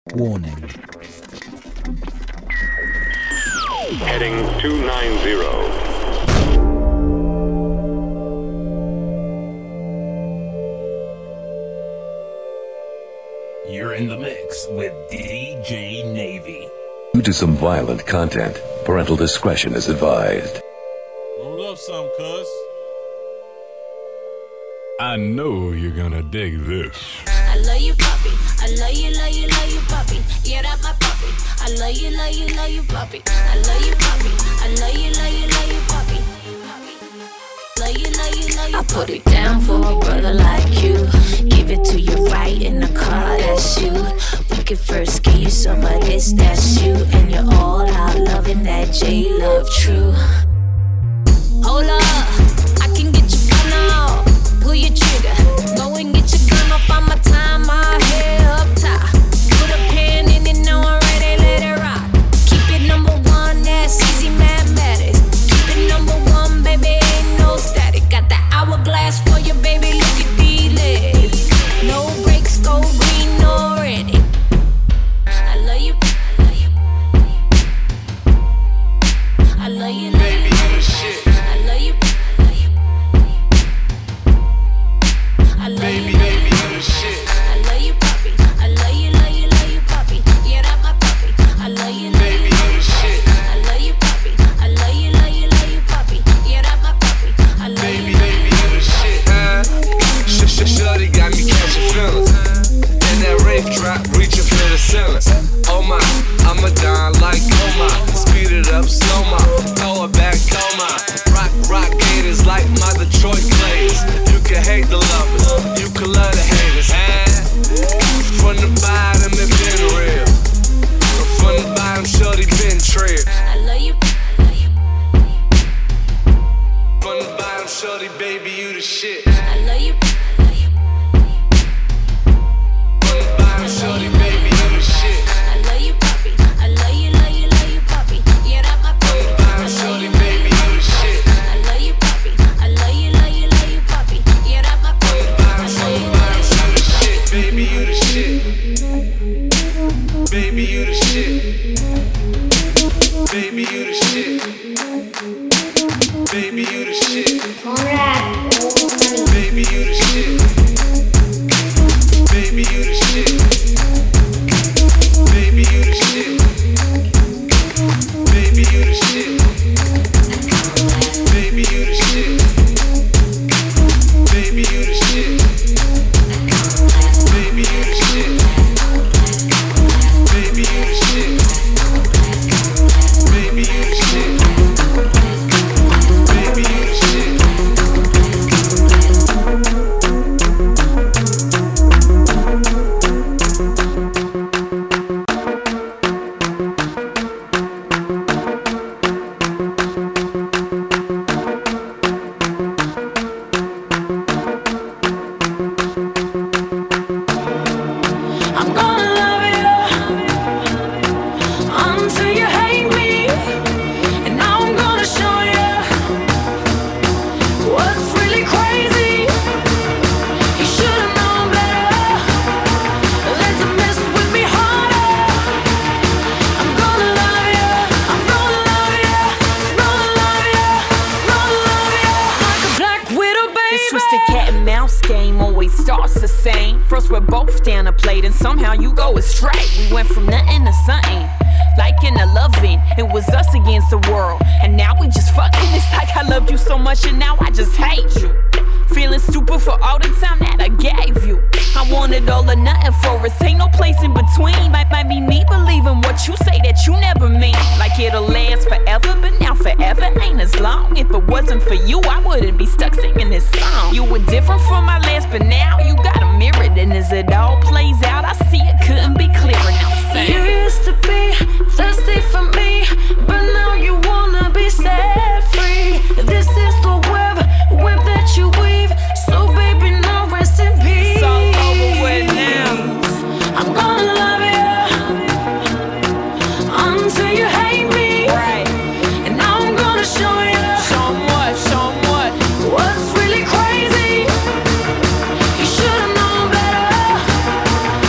Warning. Heading 290. You're in the mix with DJ Navy. Due to some violent content, parental discretion is advised. Roll up some, cuz. I know you're gonna dig this. I love you, puppy. I love you, love you, love you, puppy. Yeah, that's my puppy. I love you, love you, love you, puppy. I love you, puppy. I love you, love you, love you, puppy. Love you, love you, love you. I put it down for a brother like you. Give it to you right in the car, that's you. We could first give you some of this, that's you. And you're all out loving that J-Love true. Hold up, I can get you fun now. Pull your trigger, go and get your gun up on my time, my head up top. Put a pen in it, now I'm ready, let it rock. Keep it number one, that's easy mathematics. Keep it number one, baby, ain't no static. Got the hourglass for you, baby, look at these legs. No brakes, go green already. I love you, I love you, I love you, baby, you the shit. I love you. Baby, baby, you the shit. I love you, puppy. I love you, love you, love you, puppy. Yeah, that's my puppy. I love you, baby, you the shit. I love you, puppy. I love you, love you, love you, puppy. Yeah, that's my puppy. I love you, baby, you the shit. Shorty got me catching feelings. And that rave drop reaching for the ceiling. Oh my, I'm a don like Coma. Speed it up, slow mo. Throw it back, coma. Rock gators like my Detroit Blades. You can hate the lovers, you can love the haters. From the bottom, it been real. From the bottom, shorty been trailed. I love you. From the bottom, shorty, baby, you the shit. I love you. From the bottom, shorty, baby, you the shit. I love you, puppy. I love you, love you, love you, puppy. Yeah, that's my puppy. From the bottom, shorty, baby, you the shit. I love you, puppy. I love you, love you, love you, puppy. Yeah, that's my puppy. I love you, love you, shit. Baby, you the shit. Baby, you the shit. Baby, you the shit. Baby, you the shit. Baby, you the shit. Baby, you the shit. Baby, you the shit. Baby, you the shit. Baby, you the shit. Baby, you the shit. Baby, you the shit. Baby, you the shit. Baby, you the shit. Baby, you the shit. I'm gonna love you until you hate me, and now I'm gonna show you what's really crazy. You should've known better than to mess with me harder. I'm gonna love you, I'm gonna love you, gonna love you, gonna love you like a black widow, baby. This twisted cat and mouse game always starts the same. First we're both down a plate and somehow you go astray. We went from nothing to something, like in a loving. It was us against the world, and now we just fucking. It's like I loved you so much and now I just hate you. Feeling stupid for all the time that I gave you. I wanted all or nothing for us, ain't no place in between. Might be me believing what you say that you never mean. Like it'll last forever, but now forever ain't as long. If it wasn't for you, I wouldn't be stuck singing this song. You were different from my last, but now you got a mirror. And as it all plays out, I see it couldn't be clearer. Now sing. You used to be thirsty for me, but now you wanna be set free. This is the web that you weave. So baby, now rest in peace. It's all over with now. I'm gonna love you until you hate me. Right. And now I'm gonna show you. Show 'em what, show 'em what. What's really crazy. You should've known better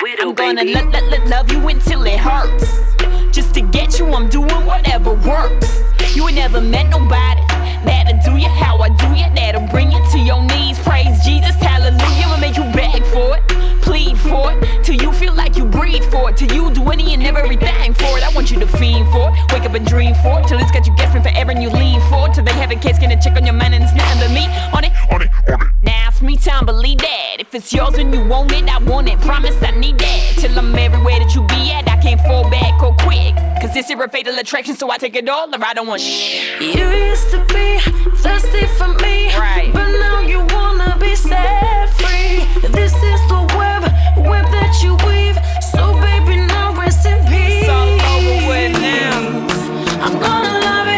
I'm gonna love you until it hurts. Just to get you, I'm doing whatever works. You ain't never met nobody that'll do you how I do you, that'll bring you to your knees. Praise Jesus, hallelujah. I'ma make you beg for it, plead for it, till you feel like you breathe for it, till you do any and everything for it. I want you to fiend for it, wake up and dream for it, till it's got you guessing forever and you lean for it, till they have a case, gonna check on your mind and it's nothing but me on it. Now it's me time, believe that. If it's yours and you want it, I want it. Promise I need that. Till I'm everywhere that you be at, I can't fall back or quick. Cause this is a fatal attraction, so I take it all or I don't want shit. You used to be thirsty for me, right? But now you wanna be set free. This is the web that you weave. So baby, now rest in peace. It's all over with now. I'm gonna love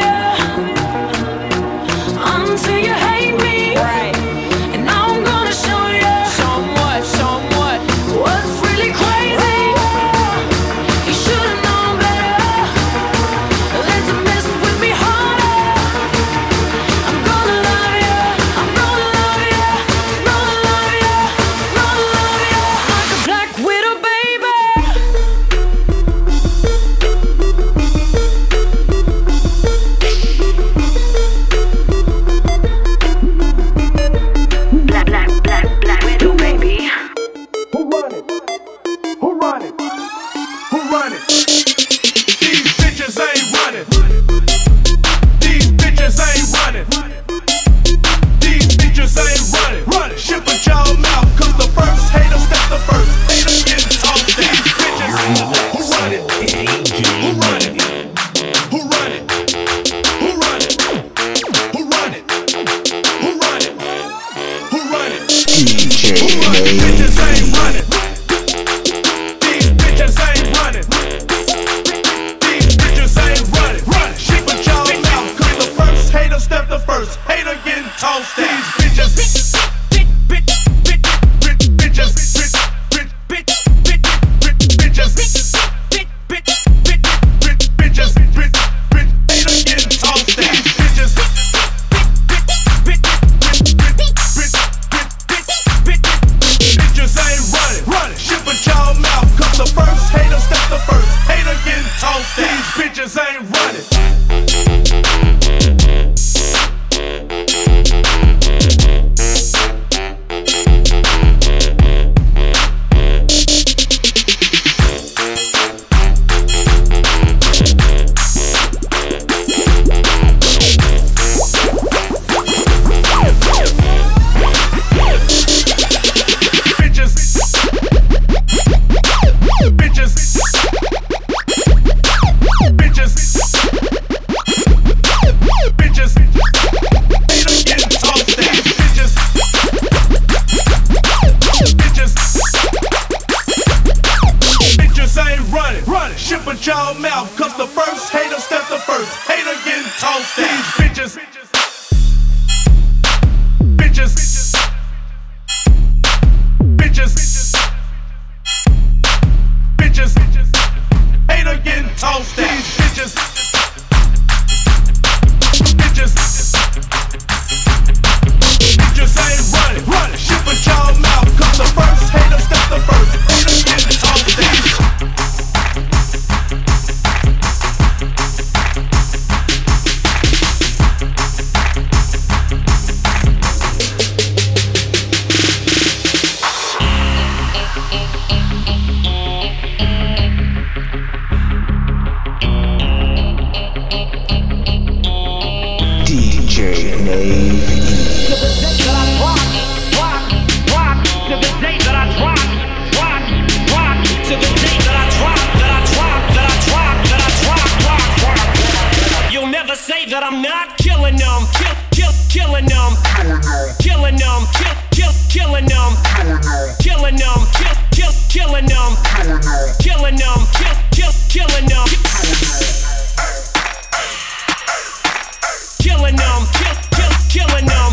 you until you hate me, right? And now I'm gonna show you. Show 'em what, show 'em what. What's really crazy? You should've known better than to mess with me harder. I'm gonna love you, I'm gonna love you, gonna love you, gonna love you like a black widow, baby. Black widow, baby. Who run it? Who run it? Who run it? These bitches ain't running. These bitches ain't running. These bitches ain't running. Running. Ship with y'all mouth, cause the first hater step the first. Hater getting tossed down. These bitches. Who run it? Who run it? Who run it? Who run it? Who run it? Who run it? Who run it? Who run it? Bitches ain't running. These bitches ain't running. These bitches ain't running. Run. Shit with y'all mouth, cause the first hater step the first. Hater getting tossed down. These bitches. Bitches ain't running. Shit with y'all mouth, cause the first hater step the first. Hater getting tossed down. These bitches. Bitches. Bitches. Bitches. Hater getting tossed down. These bitches. Bitches. Bitches ain't running. Running. Shit with y'all mouth, cause the first hater step the first. Hater getting tossed down. That I'm not killing them, killing them, killing them, killing them, killing them, killing them, killing them, killing them, killing them, killing them,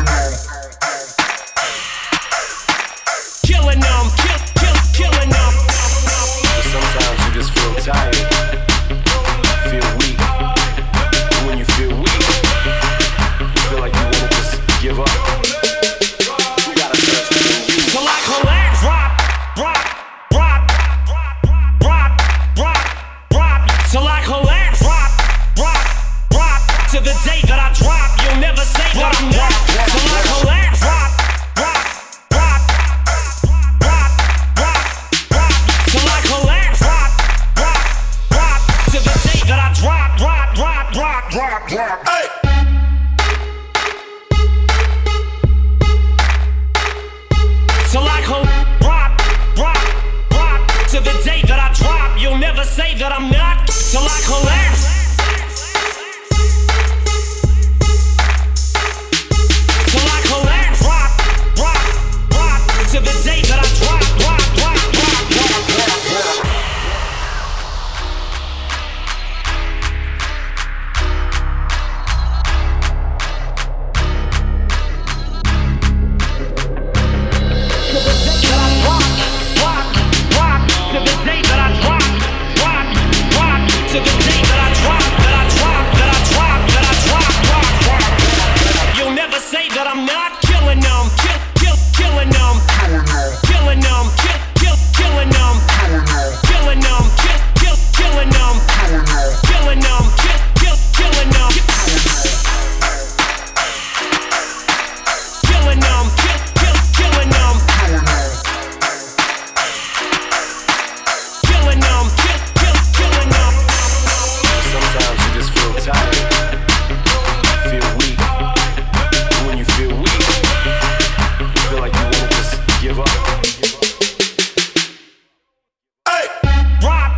killing them, killing them. Sometimes you just feel tired, feel weak. When you feel weak, you feel like you wanna just give up. You gotta search within you. Till I collapse, rock. I rock to the day that I drop. You'll never say that I'm not till I collapse. Till I collapse. Rock to the day that I drop. Rock. Say that I'm not killing them, killing them, killing them, killing them, killing them, killing them, killing them, killing them, killing them, killing them, killing them, killing them. Sometimes you just feel tired, feel weak. When you feel weak, you feel like you wanna just give up. Hey! Rock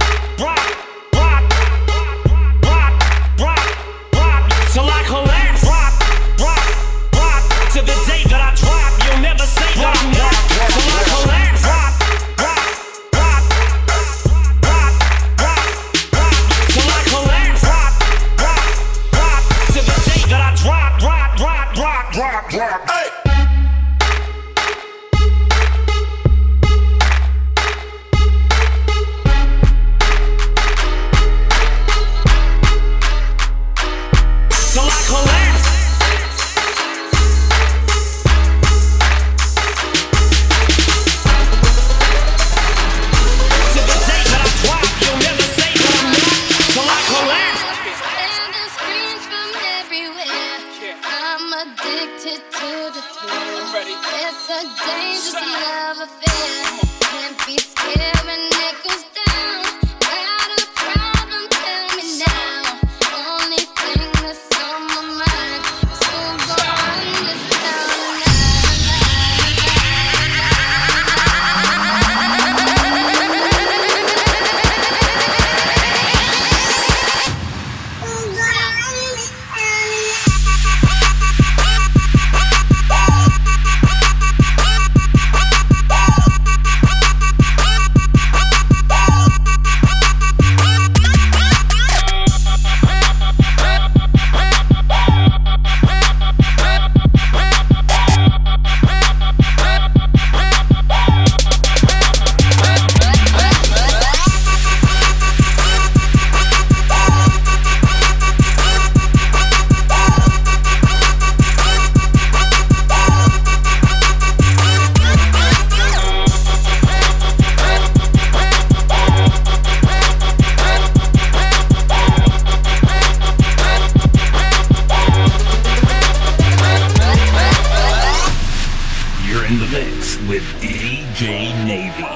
till I collapse. Rock to the day that I drop. You'll never say that I'm not till I collapse. Rock till I collapse. Rock to the day that I drop. Rock. Hey! Till I collapse. To the day that I drop, you'll never say that I'm not till I collapse. Standing screams from everywhere. I'm addicted to the thrill. It's a dangerous love affair. Can't be scared when it goes down. Got a problem? Tell me now. Only thing that's on my mind is who's gonna run this town You're in the mix with DJ Navy.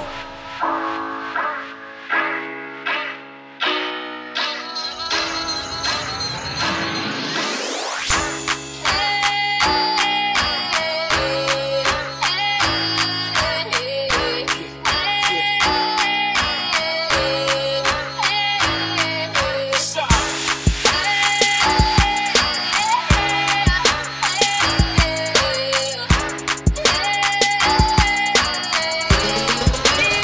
Hey!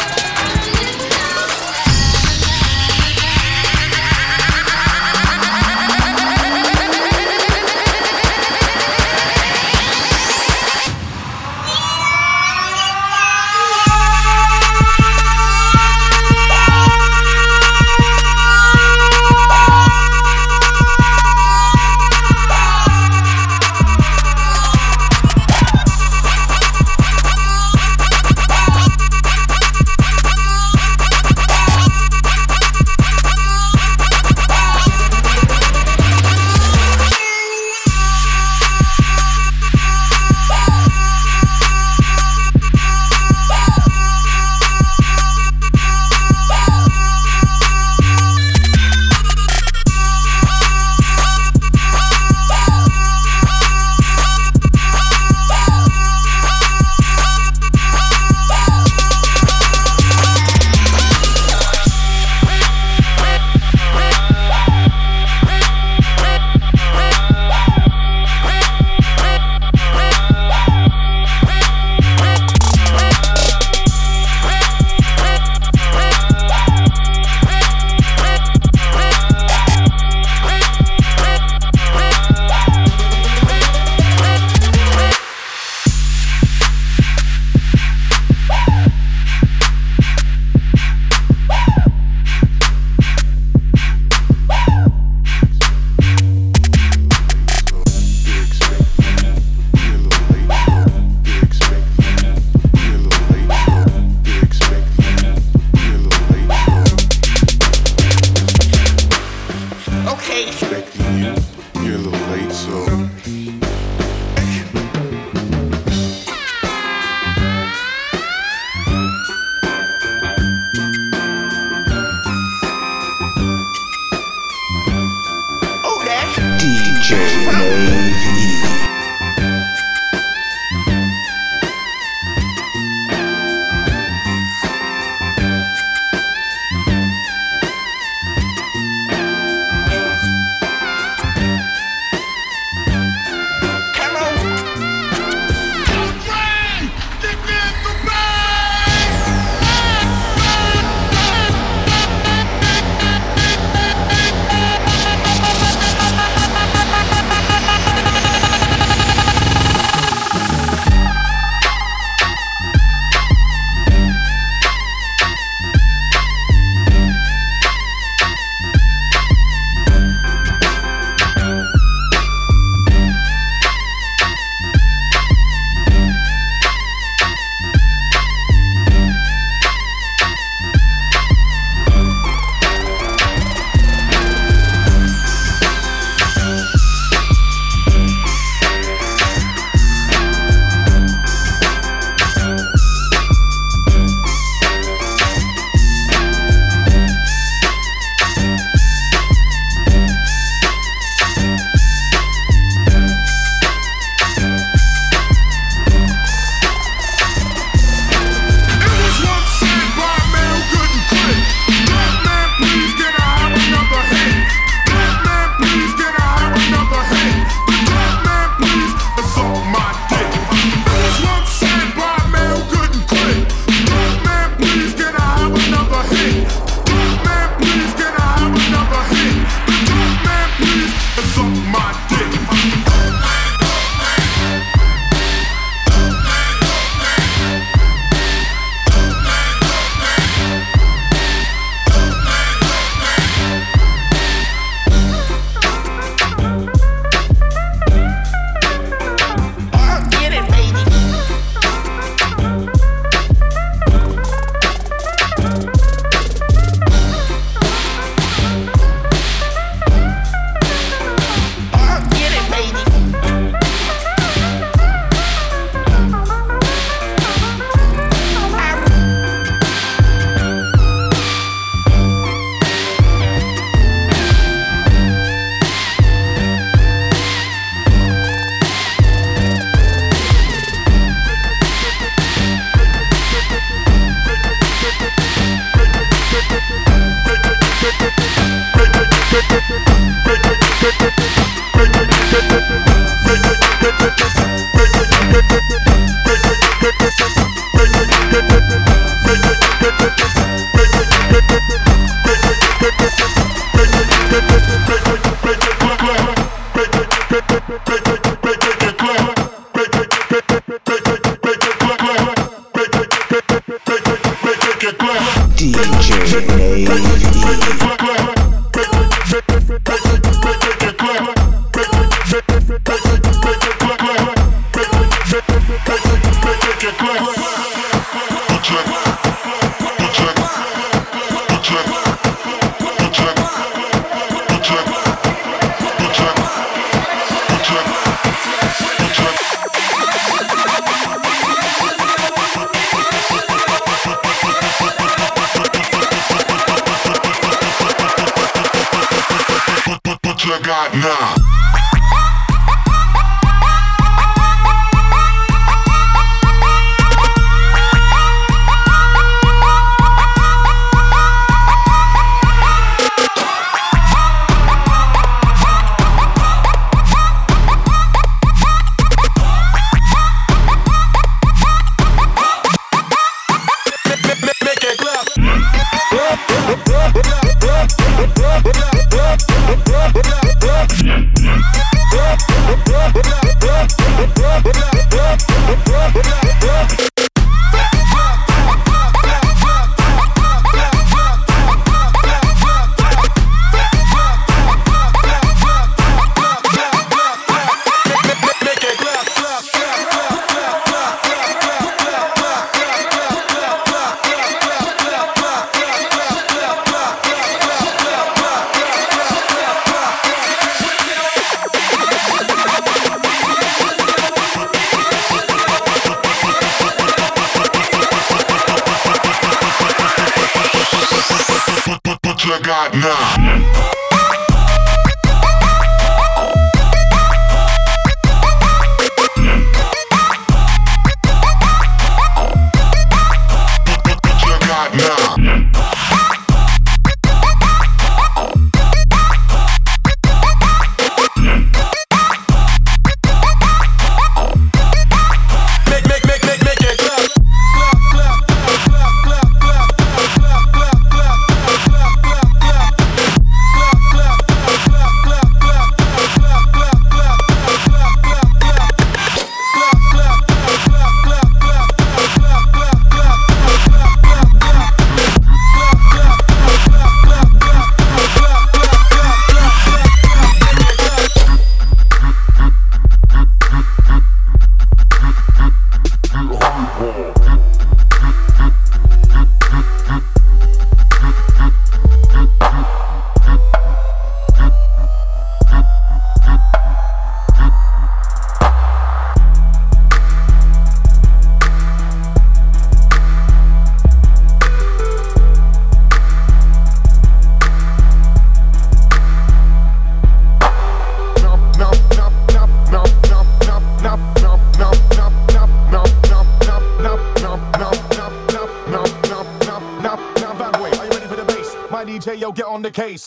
DJ, yo, get on the case.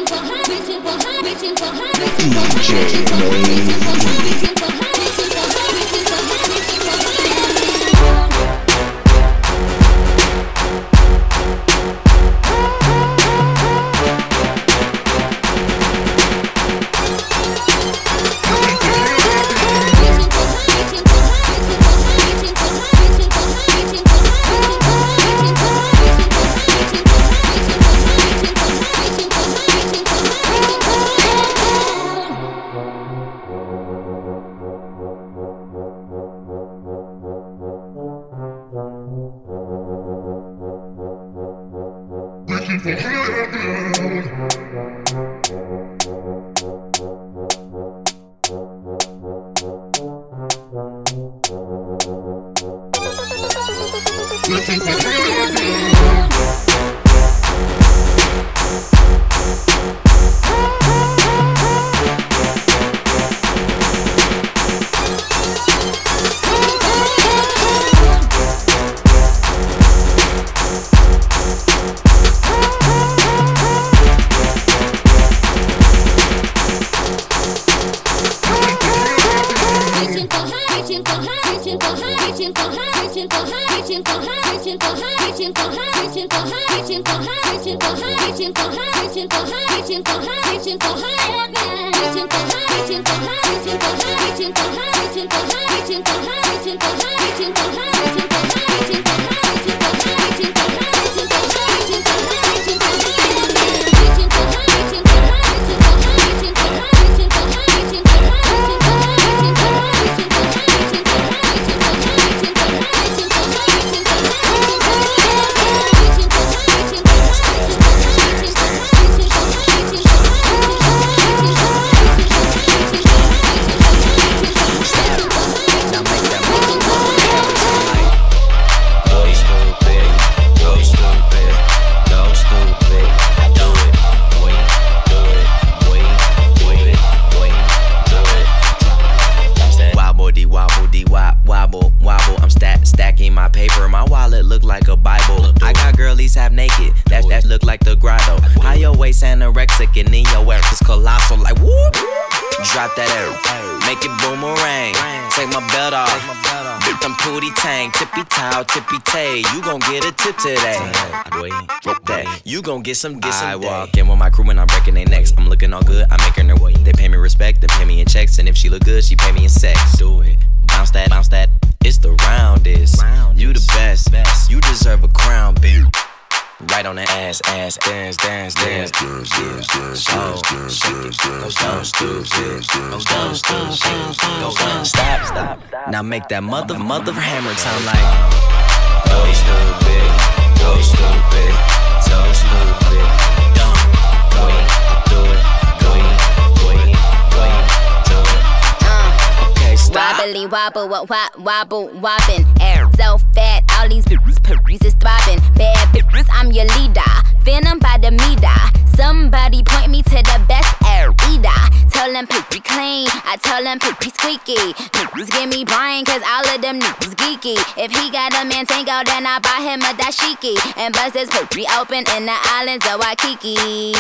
I walk in with my crew and I'm breaking their necks. I'm looking all good, I'm making her way. They pay me respect, they pay me in checks. And if she look good, she pay me in sex. Do it, bounce that, it's the roundest. You the best, you deserve a crown, bitch. Right on that ass, dance. Stop. Now make that mother hammer time like. Go stupid, so stupid. Do it. Okay, stop. Wobbly wobble, wobbin'. Air so fat, all these bitches is throbbing. Bad bitches, I'm your leader. Venom by the meter. Somebody point me to the best air eater. Tell them poopy clean, I tell them poopy squeaky. Niggas give me Brian, cause all of them niggas geeky. If he got a man tango, then I buy him a dashiki. And bust his poopy open in the islands of Waikiki.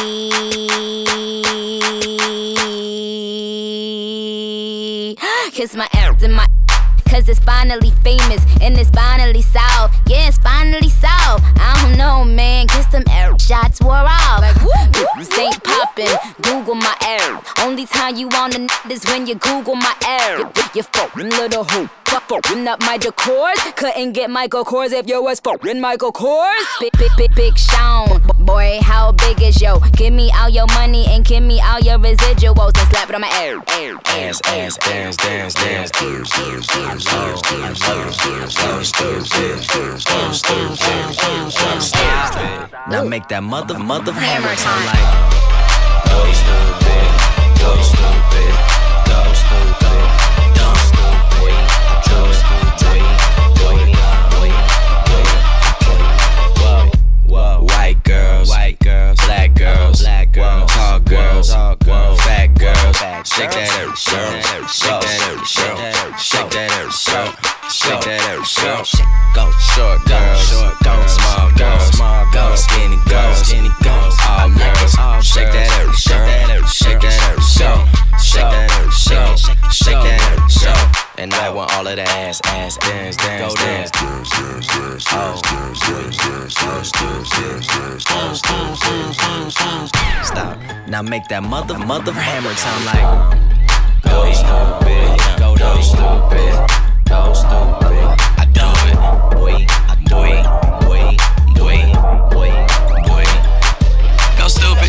Kiss my air in my, cause it's finally famous and it's finally solved. Yeah, it's finally solved. I don't know, man. Kiss them air shots wore off. Like, bitches ain't poppin'. Google my air. Only time you wanna is when you Google my air. You fucking little hoe. Fucking up my decors. Couldn't get Michael Kors if you was fucking Michael Kors. Big Sean. Boy, how big is yo? Give me all your money and give me all your residuals and slap it on my air. Ass, dance. Now make that mother hammer time like. Go stupid. Dumb stupid. Whoa. White girls, black girls, tall girls, fat girls. Shake that air, girl. Shake that air, girl. Go short girls, go small girls, go skinny girls, all girls. Shake that air, back when all of the ass, dance, go dance. Stop. Now make that mother hammer sound like. Go stupid, go stupid, go stupid. I do it, boy, I do it, boy, boy. Go stupid.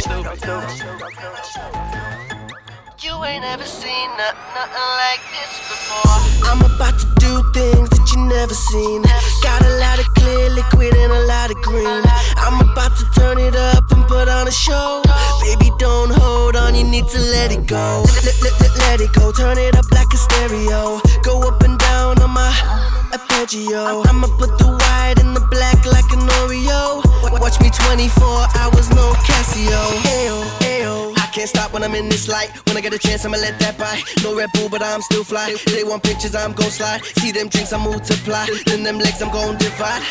You ain't ever seen nothing like this before. I'm about to do things that you never seen. Got a lot of clear liquid and a lot of green. I'm about to turn it up and put on a show. Baby, don't hold on, you need to let it go. Let it go, turn it up like a stereo. Go up and down on my arpeggio. I'ma put the white in the black like an Oreo. Watch me 24 hours, no Casio. Ayo, ayo. I can't stop when I'm in this light. When I get a chance, I'ma let that bite. No Red Bull, but I'm still fly. They want pictures, I'm gon' slide. See them drinks, I multiply. Then them legs, I'm gon' divide.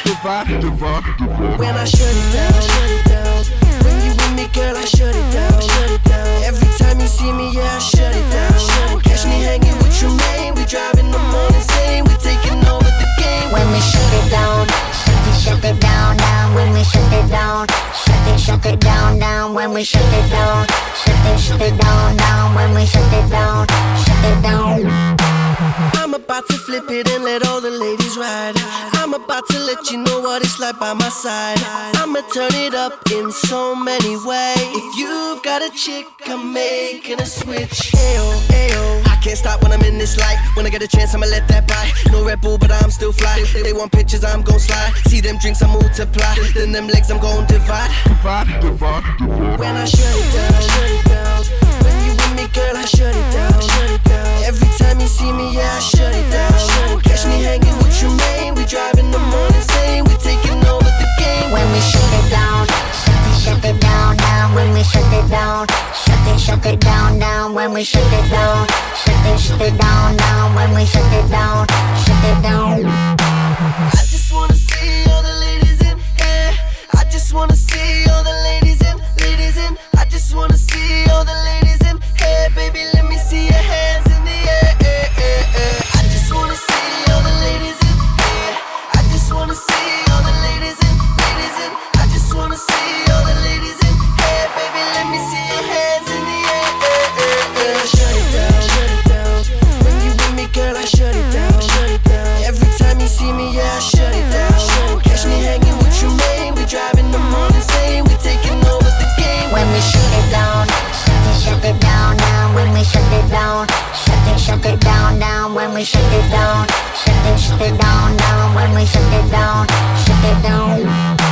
When I shut it down. When you with me, girl, I shut it down. Every time you see me, yeah, I shut it down. Catch me hanging with Tremaine. We driving the morning insane. We taking over the game. When we shut it down, shut it down, down. When we shut it down, shut it down, down. When we shut it down, shut it down, down. When we shut it down, shut it down. I'm about to flip it and let all the ladies ride. I'm about to let you know what it's like by my side. I'ma turn it up in so many ways. If you've got a chick, I'm making a switch. Ayo, ayo. I can't stop when I'm in this light. When I get a chance, I'ma let that bite. No Red Bull, but I'm still fly. They want pictures, I'm gon' slide. See them drinks, I multiply. Then them legs, I'm gon' divide. When I shut it down. When you with me, girl, I shut it down. Every time you see me, yeah, I shut it down. Catch me hanging with Tremaine. We driving the morning insane. We taking over the game. When we shut it down, shut it down, down. When we shut it down, shut it down, down. When we shut it down, shut it down, down. When we shut it down, shut it down. I just wanna see all the ladies in here. I just wanna see all the ladies in. I just wanna see all the ladies in here. Baby, let me see your hands in the air. I just wanna see all the ladies in here. I just wanna see all the ladies in. I just wanna see all the ladies in here. Baby, let me see your hands in the air. Shut it down. When you with me, girl, I shut it down. Every time you see me, yeah, I shut it down. Catch me hanging with Tremaine. We driving the morning insane. We taking over the game. When we shut it down, shut it down, down. When we shut it down, shut it down, down. When we shut it down, shut it down, down. When we shut it down, shut it down.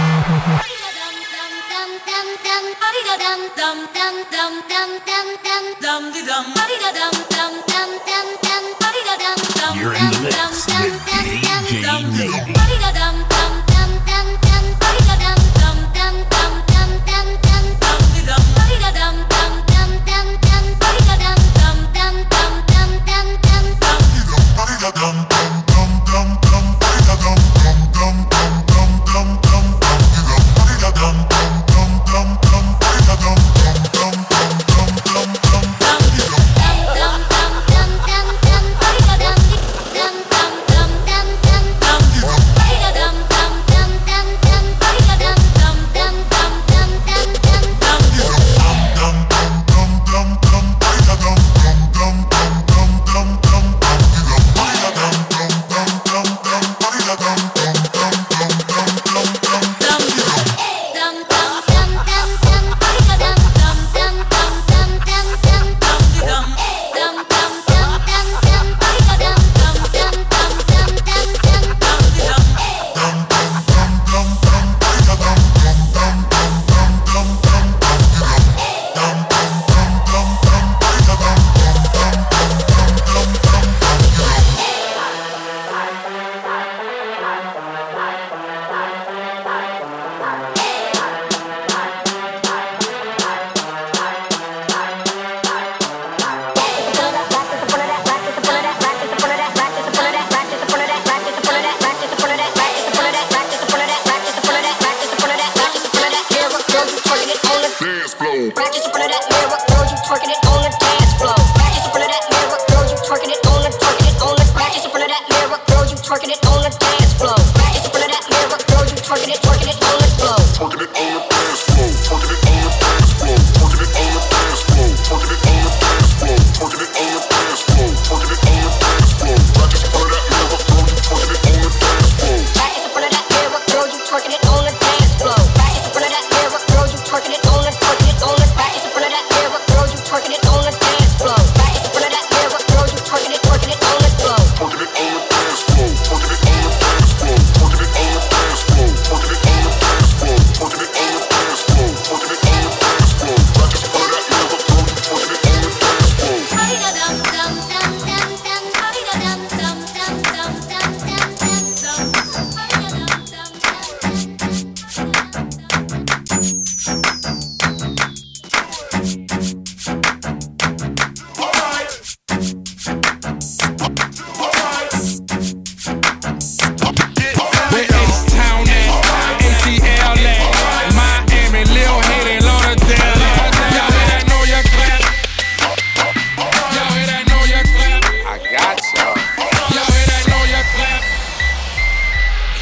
You're in the mix with DJ Navy.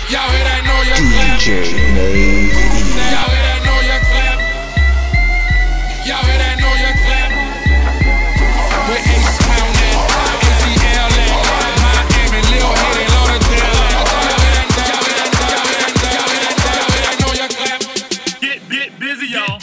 Y'all hear that? Know your clap. DJ Nate. Y'all hear that? Know your clap. Y'all hear that? Know your clap. With H-Town at ATL at Miami, Lil Haiti, Lauderdale at. Y'all hear that? Know your clap. Get busy, y'all.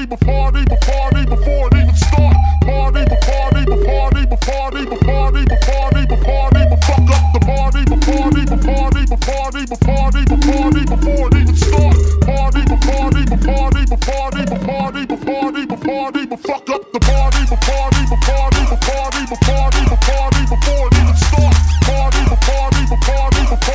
before it even start. Party before it even fuck up the party before it even start. Party before it even fuck up the party before it even start. Party before it even fuck up the party before it even start. Party before it even fuck up the party before it even start. Party before it even fuck up the party before it even start.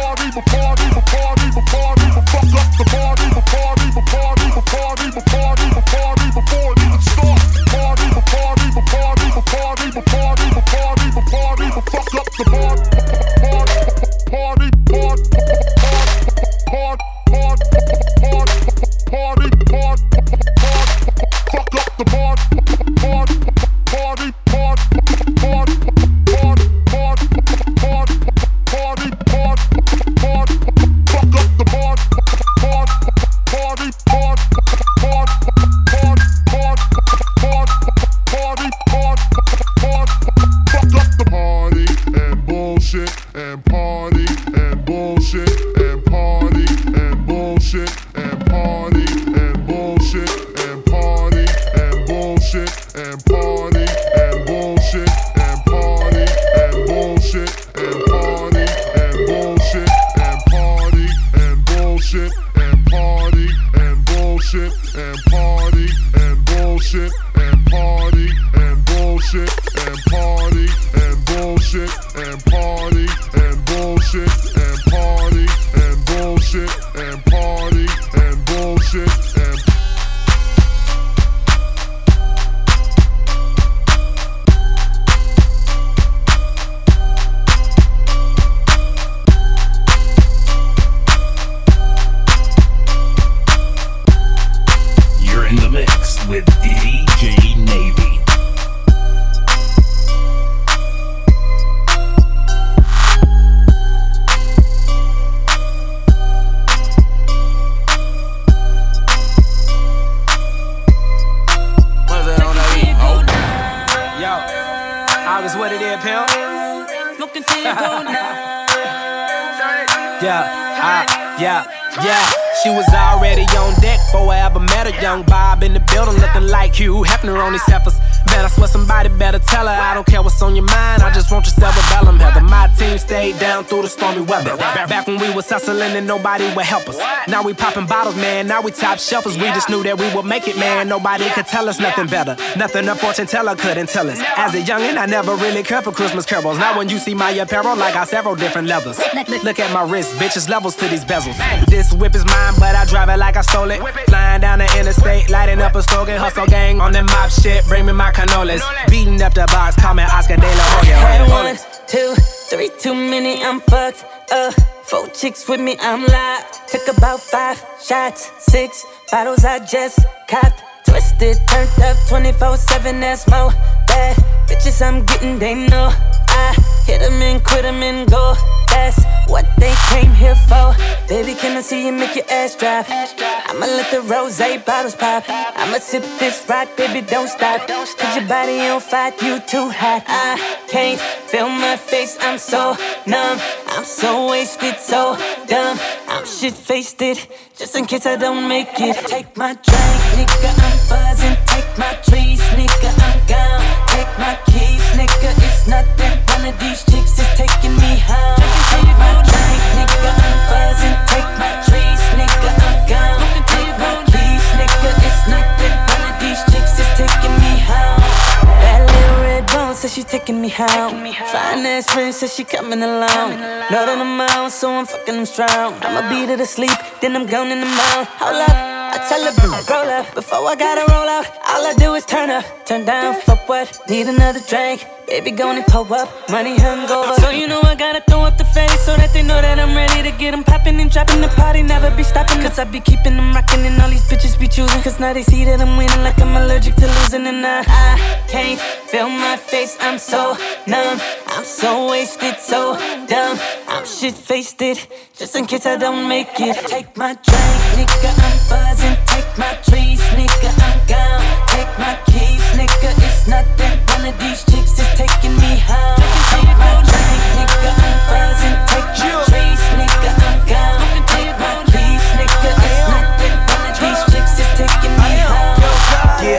She was already on deck before I ever met her. Young Bob in the building looking like Hugh Hefner on these heifers. Man, I swear somebody better tell her I don't care what's on your mind, I just want your cerebellum, Heather. My team stayed down through the stormy weather. Back when we was hustling and nobody would help us. Now we popping bottles, man, now we top shelfers. We just knew that we would make it, man. Nobody could tell us nothing better. Nothing a fortune teller couldn't tell us. As a youngin', I never really cared for Christmas carols. Now when you see my apparel, I got several different levels. Look at my wrist, bitches, levels to these bezels. This whip is mine, but I drive it like I stole it. Flying down the interstate, lighting up a slogan. Hustle gang on that mob shit, bring me my cannolis. Beating up the box, call me Oscar De La Hoya. Hey, 1, 2, 3, too many, I'm fucked up. 4 chicks with me, I'm live. Took about 5 shots, 6 bottles I just copped. Twisted, turned up 24/7, that's more. Bad bitches I'm getting, they know. I hit them and quit them and go. That's what they came here for. Baby, can I see you make your ass drop? I'ma let the rosé bottles pop. I'ma sip this rock, baby, don't stop. Cause your body on fire, you too hot. I can't feel my face, I'm so numb. I'm so wasted, so dumb. I'm shit-faced it, just in case I don't make it. Take my drink, nigga, I'm buzzing. Take my trees, nigga, I'm gone. Take my keys, nigga, it's nothing. One of these chicks is taking me home. Take my drink, nigga, I'm buzzing. Take my trees, nigga, I'm gone. Take my keys, nigga, it's nothing. One of these chicks is taking me home. That little red bone says she's taking me home. Fine ass friend says she coming along. Know that I'm out, so I'm fucking them strong. I'ma beat her to sleep, then I'm gone in the morning. Hold up, I tell her, roll up. Before I gotta roll out, all I do is turn up. Turn down for what? Need another drink. Baby, gon' and pull up, money hungover. So you know I gotta throw up the face so that they know that I'm ready to get them poppin' and dropping the party, never be stopping. Cause I be keeping them rockin' and all these bitches be choosing. Cause now they see that I'm winning like I'm allergic to losing. And I can't feel my face, I'm so numb. I'm so wasted, so dumb. I'm shit-faced it, just in case I don't make it. Take my drink, nigga, I'm buzzing. Take my trees, nigga, I'm gone. Take my keys, nigga, it's nothing. One of these chicks is taking me home. Take my drink, nigga, I'm buzzing. Take my trees, nigga, I'm gone. Take my keys, nigga, it's nothing. One of these chicks is taking me home.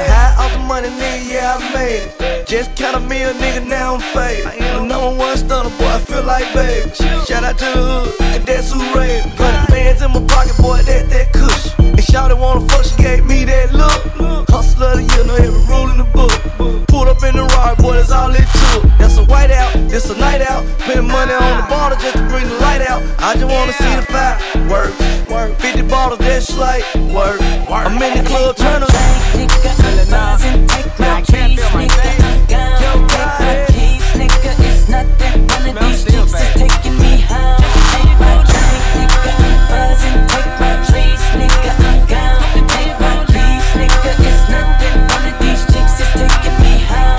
Just counted me a nigga, now I'm faded. The number one stunner, boy, I feel like baby. Shout out to the hood, and that's who raised me. 100 bands in my pocket, boy, that's that cush. And shawty wanna fuck, she gave me that look. Hustler of the year, no every rule in the book. Pulled up in the ride, boy, that's all it took. That's a white out, it's a night out. Spending money on the bottle just to bring the light out. I just wanna see the fire, work. 50 bottles, that's like work. I'm in the club, turn up. Take my keys, nigga, I'm gone. Take my keys, nigga, it's nothing. One of these chicks is taking me home. Take my drink, nigga, I'm buzzing. Take my trees, nigga, I'm gone. Take my keys, nigga, it's nothing. One of these chicks is taking me home.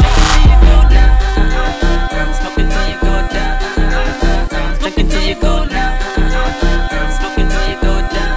Smoking till you go down. Drinking till you go down. Smoking till you go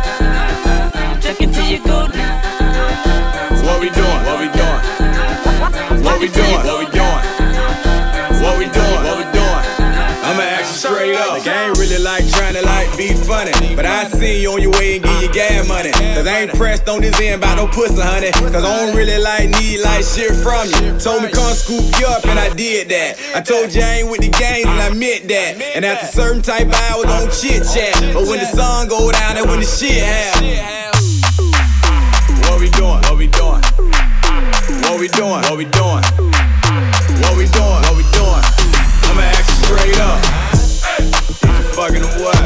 down. Drinking till you go down. What we doing? What we doing? What we doing? What we doing? What we doing? What we doing? I'ma ask you straight up. Like I ain't really like trying to like be funny, but I see you on your way and give you gas money. Cause I ain't pressed on this end by no pussy, honey. Cause I don't really like need like shit from you. Told me come scoop you up and I did that. I told you I ain't with the gangs and I meant that. And after certain type of hours don't chit chat. But when the sun go down and when the shit happen. What we doing? What we doing? What we doing? What we doing? What we doing? What we doing? I'ma ask you straight up. Is you fucking or what?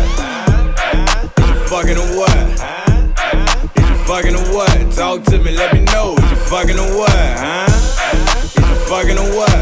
Is you fucking or what? Is you fucking or what? Talk to me, let me know. Is you fucking or what? Huh? Is you fucking or what?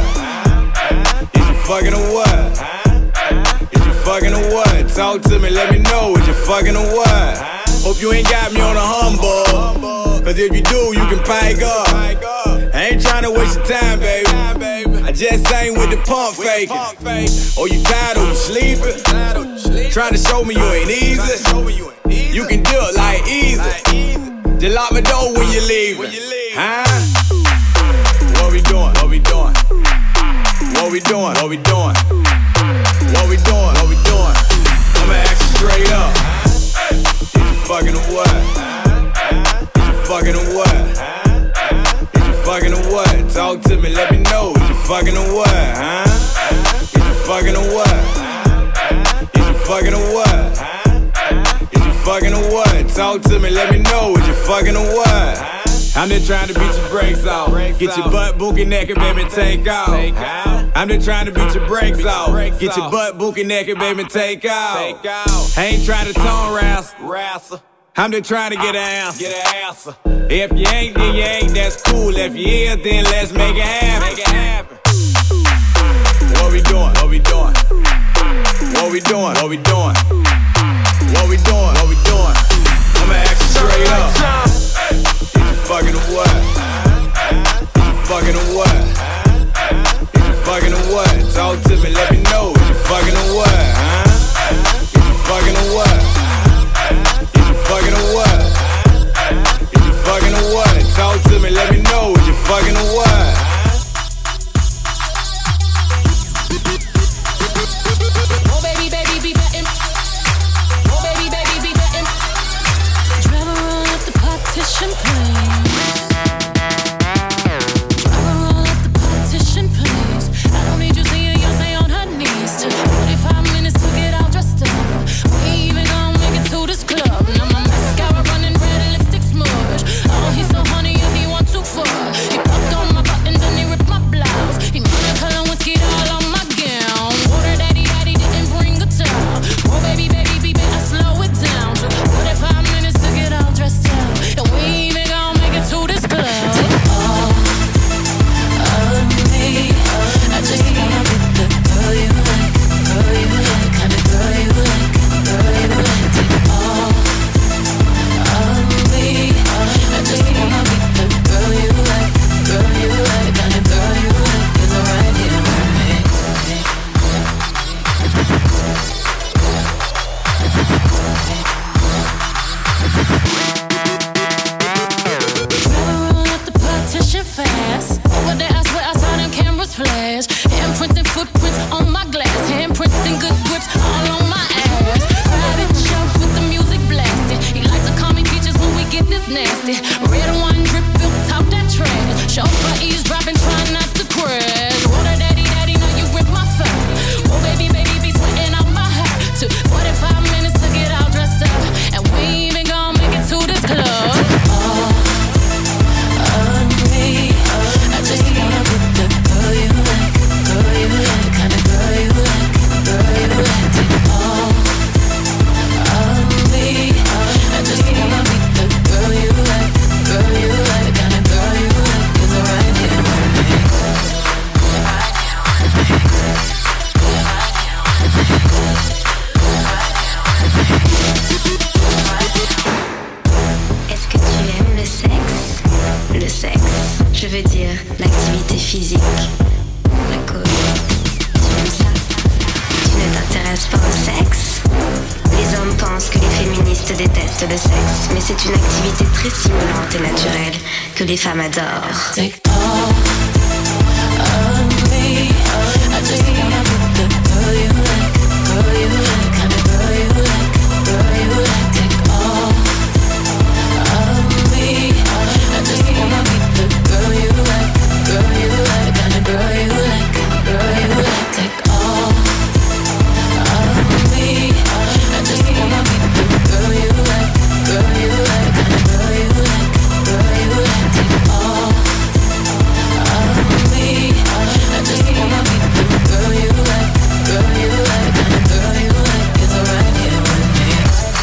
Is you fucking or what? Is you fucking or what? Talk to me, let me know. Is you fucking or what? Hope you ain't got me on a humble. Cause if you do, you can pipe up. I ain't tryna waste your time, baby. I just ain't with the pump faking. Oh, you tired or you sleeping? Trying to show me you ain't easy. You can do it like easy. Just lock my door when you leaving. Huh? What we doing? What we doing? What we doing? What we doing? What we doing? What we doing? I'ma ask you straight up. Is you fucking or what? Is you fucking or what? Is you fucking or what? Talk to me, let me know. Is you fucking or what? Huh? Is you fucking or what? Is you fucking or what? Is you fucking or what? Talk to me, let me know. Is you fucking or what? I'm just trying to beat your brakes off. Get your butt bookie naked, baby, take off. I'm just trying to beat your brakes off. Get your butt bookie naked, baby, take off. I ain't trying to tone wrestle. I'm just trying to get an answer. If you ain't, then you ain't, that's cool. If you is, then let's make it happen. What we doing? What we doing? What we doing? What we doing? What we doing? What we doing? I'ma ask you straight up. Is you fucking or what? Is you fucking or what? Is you fucking or what? Talk to me, let me know. Is you fucking or what? Huh? Is you fucking or what? Is you fucking or what? Is you fucking or what? Talk to me, let me know. Is you fucking or what? Oh baby, baby, be betting. Oh baby, baby, be betting. Driver roll up the partition, please. Driver roll up the partition, please. I don't need you seeing Beyonce on her knees. 45 minutes to get all dressed up. We even gonna make it to this club. Now my mascara running red, lipstick smudge. Oh, he's so honey if he want to fuck. He popped on my Je veux dire, l'activité physique. La cause. Tu aimes ça? Tu ne t'intéresses pas au sexe? Les hommes pensent que les féministes détestent le sexe, mais c'est une activité très stimulante et naturelle que les femmes adorent. Take all of me. I just wanna be the girl you like, kind of girl you like, Take all of me. I just wanna be the girl you like, kind of girl you like, Take all of me. I just wanna be the girl you like, kind of girl you like, Take all of me. I just wanna be the girl you like, kind of girl you like. Is right here with me.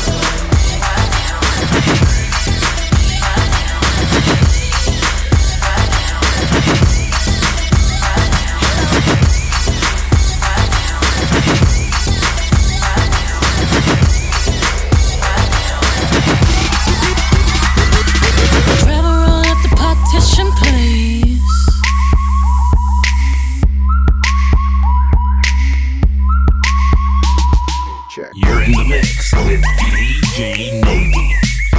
Travel roll at the partition, please. You're in the mix with DJ Navy.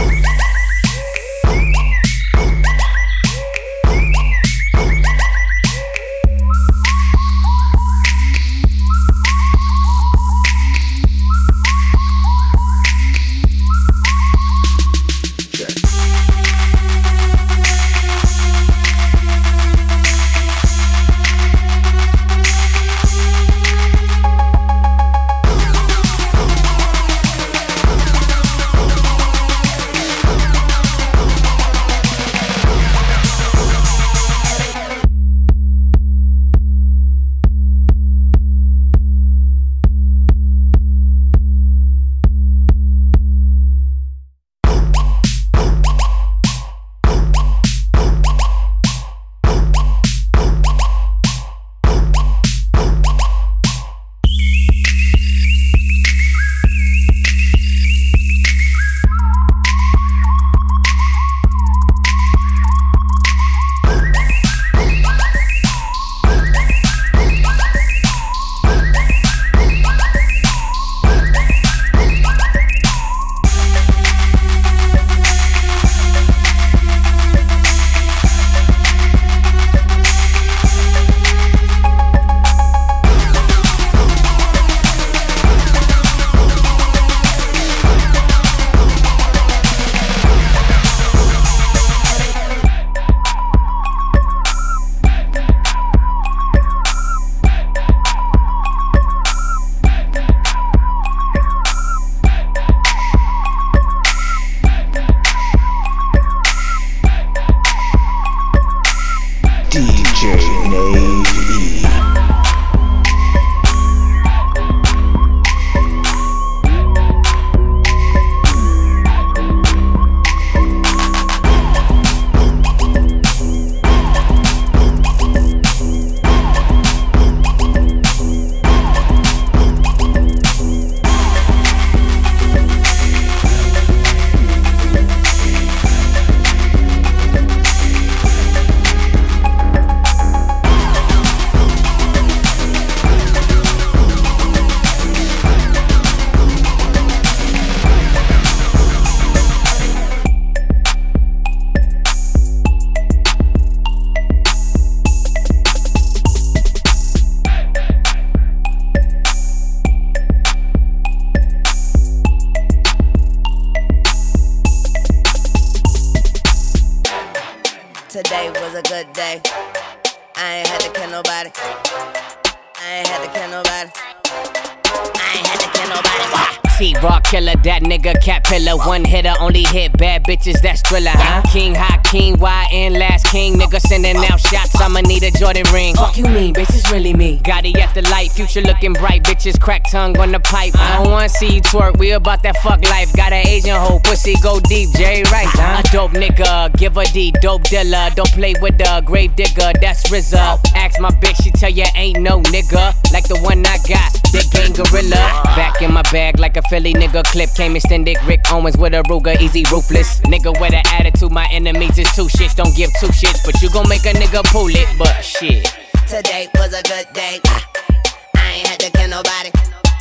Today was a good day. I ain't had to kill nobody. I ain't had to kill nobody. I ain't had to kill nobody. T-Rock killer, that nigga cat pillar. One hitter, only hit bad bitches, that's Thriller, huh? King, high king, YN, last king. Nigga sending out shots, I'ma need a Jordan ring. Fuck you mean, bitch, it's really me. Gotti at the light, future looking bright. Bitches crack tongue on the pipe. I don't wanna see you twerk, we about that fuck life. Got an Asian hoe, pussy go deep, Jay Rice, huh? A dope nigga, give a D, dope dealer. Don't play with the grave digger, that's RZA. Ask my bitch, she tell ya ain't no nigga like the one I got, that gang gorilla. Back in my bag like a Philly nigga clip came extended. Rick Owens with a Ruger, easy ruthless. Nigga with an attitude, my enemies is two shits. Don't give two shits, but you gon' make a nigga pull it. But shit. Today was a good day. I ain't had to kill nobody.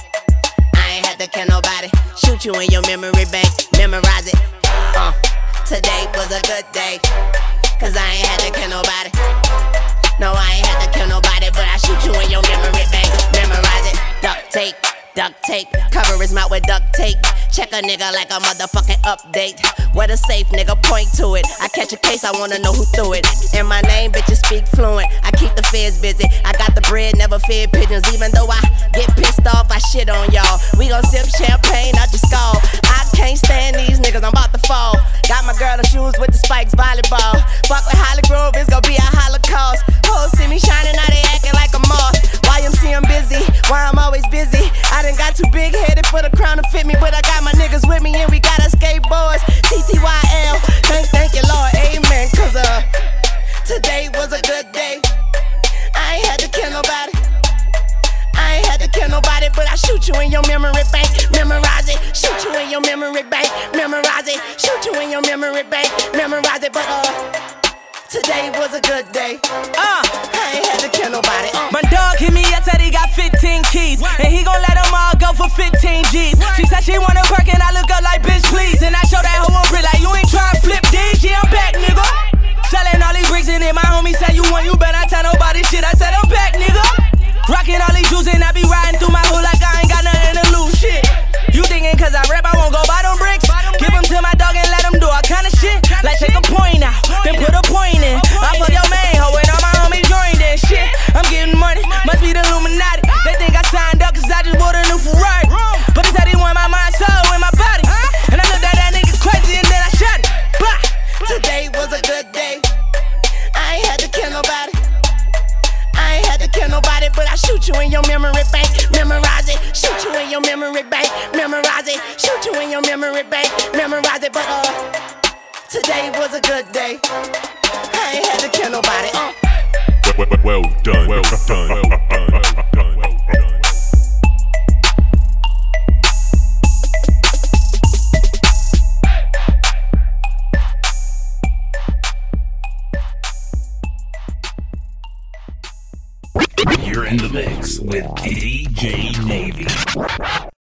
I ain't had to kill nobody. Shoot you in your memory bank, memorize it. Today was a good day, cause I ain't had to kill nobody. No, I ain't had to kill nobody, but I shoot you in your memory bank, memorize it. Duct tape, cover his mouth with duct tape. Check a nigga like a motherfucking update. What a safe nigga, point to it. I catch a case, I wanna know who threw it. And my name, bitches speak fluent. I keep the feds busy. I got the bread, never fed pigeons. Even though I get pissed off, I shit on y'all. We gon' sip champagne out your skull. I can't stand these niggas, I'm about to fall. Got my girl in shoes with the spikes, volleyball. Fuck with Holly Grove, it's gon' be a holocaust. Hoes see me shining, now they acting like a moth. YMC, I'm busy, why I'm always busy. I done got too big headed for the crown to fit me, but I got my niggas with me and we got our skateboards. TTYL, thank you Lord, amen. Cause today was a good day. I ain't had to kill nobody. I ain't had to kill nobody, but I shoot you in your memory bank, memorize it. Shoot you in your memory bank, memorize it. Shoot you in your memory bank, memorize it. But today was a good day. I ain't had to kill nobody. My dog hit me up, said he got 15 keys, and he gon' let them all go for 15 G's. She said she want a perk and I look up like bitch please, and I show that hoe on real like you ain't tryna flip D's. Yeah, I'm back, nigga. Selling all these bricks and then my homie said you want, you better not tell nobody shit. I said I'm back, nigga. Rockin' all these juice and I be riding through my hood like I ain't got nothing to lose. Shit. You thinking cause I rap I won't go buy them bricks? Give them to my dog and let him do all kind of shit. Like take a point out, then put a point in. I fuck your main hoe and all my homies joined in. Shit, I'm getting money, must be the Illuminati. They think I signed up cause I just bought a new Ferrari. But he said he want my mind, soul, and my body. And I looked at that nigga crazy and then I shot it. Bah! Today was a good day. I ain't had to kill nobody. I ain't had to kill nobody, but I shoot you in your memory bank, memorize it. Shoot you in your memory bank, memorize it. Shoot you in your memory bank, memorize it. But today was a good day. I ain't had to kill nobody. Well done, well done, well done, well done, well done. You're in the mix with DJ Navy.